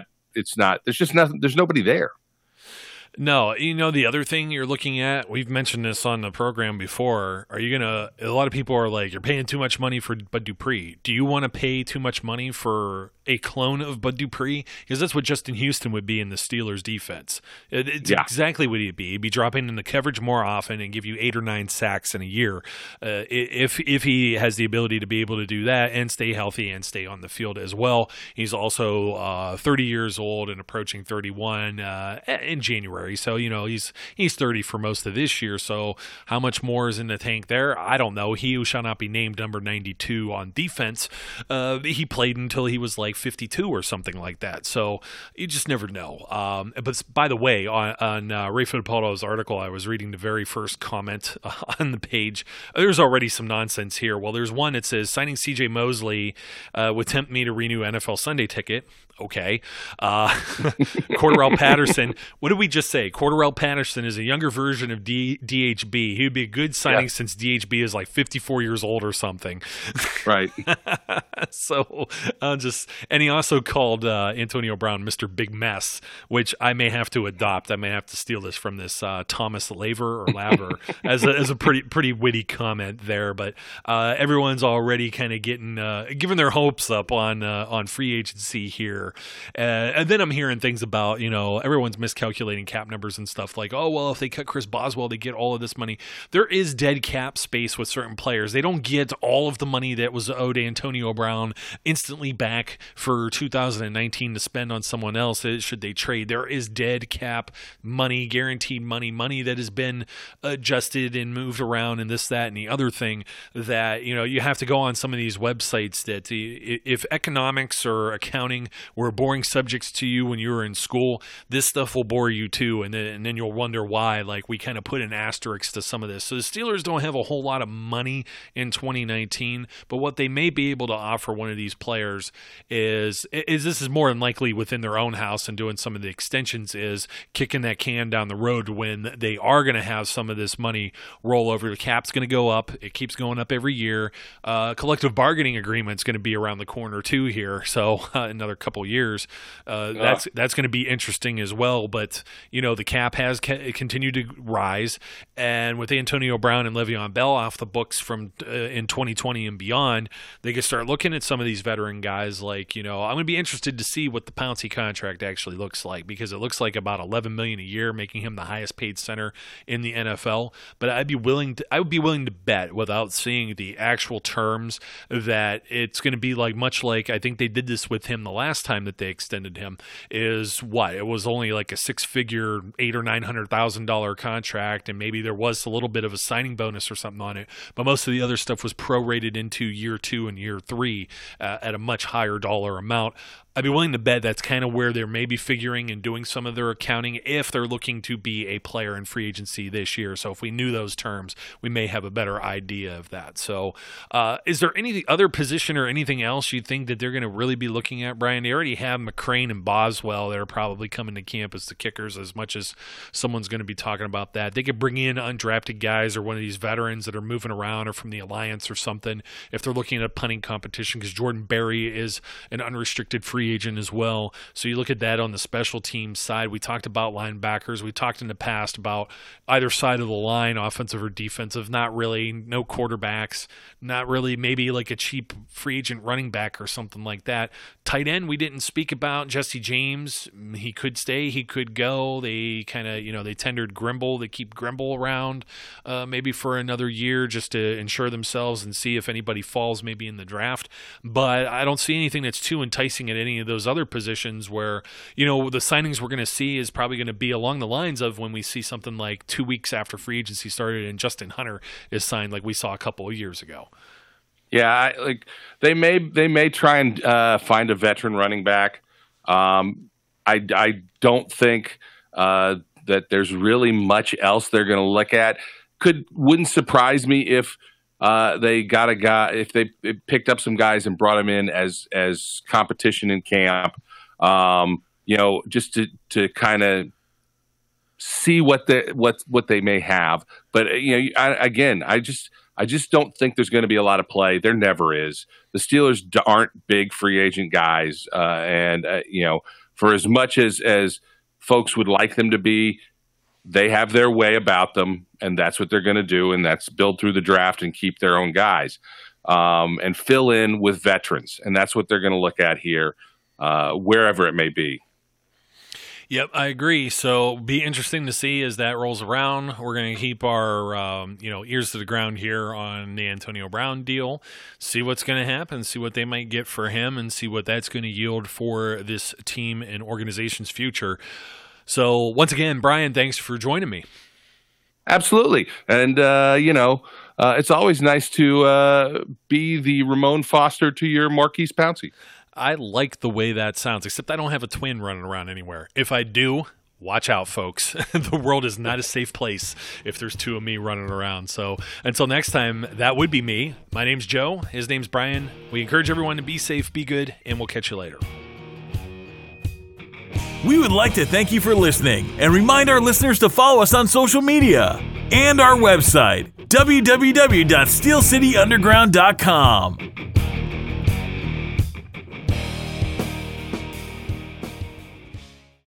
There's nobody there. No, the other thing you're looking at, we've mentioned this on the program before, a lot of people are like, you're paying too much money for Bud Dupree. Do you want to pay too much money for a clone of Bud Dupree? Because that's what Justin Houston would be in the Steelers defense. It's exactly what he'd be. He'd be dropping in the coverage more often and give you 8 or 9 sacks in a year. If he has the ability to be able to do that and stay healthy and stay on the field as well. He's also 30 years old and approaching 31 in January. So, he's 30 for most of this year. So how much more is in the tank there? I don't know. He who shall not be named number 92 on defense. He played until he was like 52 or something like that. So you just never know. But by the way, on Ray Fittipaldo's article, I was reading the very first comment on the page. There's already some nonsense here. Well, there's one that says, signing CJ Mosley would tempt me to renew NFL Sunday ticket. Okay. Cordarrelle Patterson. What did we just say? Cordarrelle Patterson is a younger version of DHB. He would be a good signing since DHB is like 54 years old or something. Right. So and he also called Antonio Brown Mr. Big Mess, which I may have to adopt. I may have to steal this from this Thomas Laver as a pretty witty comment there. But everyone's already kind of giving their hopes up on free agency here. And then I'm hearing things about, everyone's miscalculating cap numbers and stuff like, oh, well, if they cut Chris Boswell, they get all of this money. There is dead cap space with certain players. They don't get all of the money that was owed Antonio Brown instantly back for 2019 to spend on someone else should they trade. There is dead cap money, guaranteed money that has been adjusted and moved around and this, that, and the other thing that, you have to go on some of these websites that if economics or accounting were boring subjects to you when you were in school, this stuff will bore you too, and then you'll wonder why we kind of put an asterisk to some of this. So the Steelers don't have a whole lot of money in 2019, but what they may be able to offer offer one of these players is this is more than likely within their own house and doing some of the extensions, is kicking that can down the road when they are going to have some of this money roll over. The cap's going to go up. It keeps going up every year. Collective bargaining agreement's going to be around the corner too here. So another couple years. That's going to be interesting as well. But, the cap has continued to rise. And with Antonio Brown and Le'Veon Bell off the books from in 2020 and beyond, they can start looking at some of these veteran guys. Like, I'm going to be interested to see what the Pouncey contract actually looks like, because it looks like about $11 million a year, making him the highest paid center in the NFL. But I would be willing to bet, without seeing the actual terms, that it's going to be much like I think they did this with him the last time that they extended him. It was only like a six-figure $800,000 or $900,000 contract, and maybe there was a little bit of a signing bonus or something on it, but most of the other stuff was prorated into year 2 and year 3 at a much higher dollar amount. I'd be willing to bet that's kind of where they're maybe figuring and doing some of their accounting if they're looking to be a player in free agency this year. So if we knew those terms, we may have a better idea of that. So is there any other position or anything else you think that they're going to really be looking at, Brian? They already have McCrane and Boswell that are probably coming to camp as the kickers, as much as someone's going to be talking about that. They could bring in undrafted guys or one of these veterans that are moving around or from the Alliance or something if they're looking at a punting competition, because Jordan Berry is an unrestricted free agent as well. So you look at that on the special teams side. We talked about linebackers. We talked in the past about either side of the line, offensive or defensive. Not really. No quarterbacks. Not really. Maybe like a cheap free agent running back or something like that. Tight end, we didn't speak about. Jesse James, he could stay. He could go. They kind of, they tendered Grimble. They keep Grimble around maybe for another year just to ensure themselves and see if anybody falls maybe in the draft. But I don't see anything that's too enticing at any of those other positions where, the signings we're going to see is probably going to be along the lines of when we see something like 2 weeks after free agency started and Justin Hunter is signed, like we saw a couple of years ago. Yeah, they may try and find a veteran running back. I don't think that there's really much else they're going to look at. Wouldn't surprise me if they got a guy, if they picked up some guys and brought them in as competition in camp, just to kind of see what they may have. But I just don't think there's going to be a lot of play. There never is. The Steelers aren't big free agent guys, and for as much as folks would like them to be, they have their way about them, and that's what they're going to do, and that's build through the draft and keep their own guys and fill in with veterans, and that's what they're going to look at here, wherever it may be. Yep, I agree. So be interesting to see as that rolls around. We're going to keep our ears to the ground here on the Antonio Brown deal, see what's going to happen, see what they might get for him, and see what that's going to yield for this team and organization's future. So once again, Brian, thanks for joining me. Absolutely. And, it's always nice to be the Ramon Foster to your Marquise Pouncey. I like the way that sounds, except I don't have a twin running around anywhere. If I do, watch out, folks. The world is not a safe place if there's two of me running around. So until next time, that would be me. My name's Joe. His name's Brian. We encourage everyone to be safe, be good, and we'll catch you later. We would like to thank you for listening and remind our listeners to follow us on social media and our website, www.steelcityunderground.com.